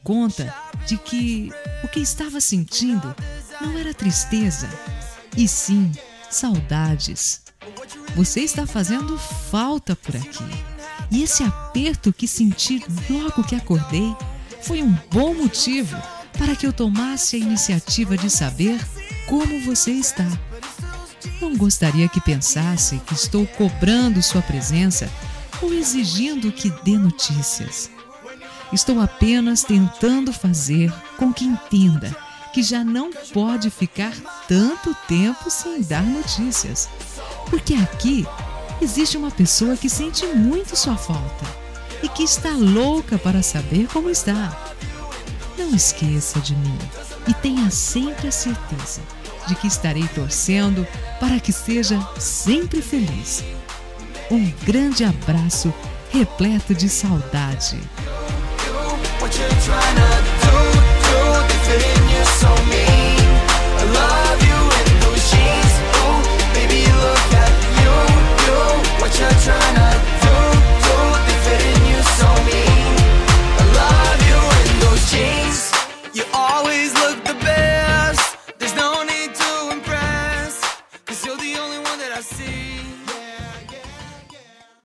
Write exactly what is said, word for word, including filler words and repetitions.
conta de que o que estava sentindo não era tristeza, e sim saudades. Você está fazendo falta por aqui. E esse aperto que senti logo que acordei foi um bom motivo para que eu tomasse a iniciativa de saber como você está. Não gostaria que pensasse que estou cobrando sua presença ou exigindo que dê notícias. Estou apenas tentando fazer com que entenda que já não pode ficar tanto tempo sem dar notícias, porque aqui existe uma pessoa que sente muito sua falta e que está louca para saber como está. Não esqueça de mim e tenha sempre a certeza de que estarei torcendo para que seja sempre feliz. Um grande abraço repleto de saudade. What you're trying to do.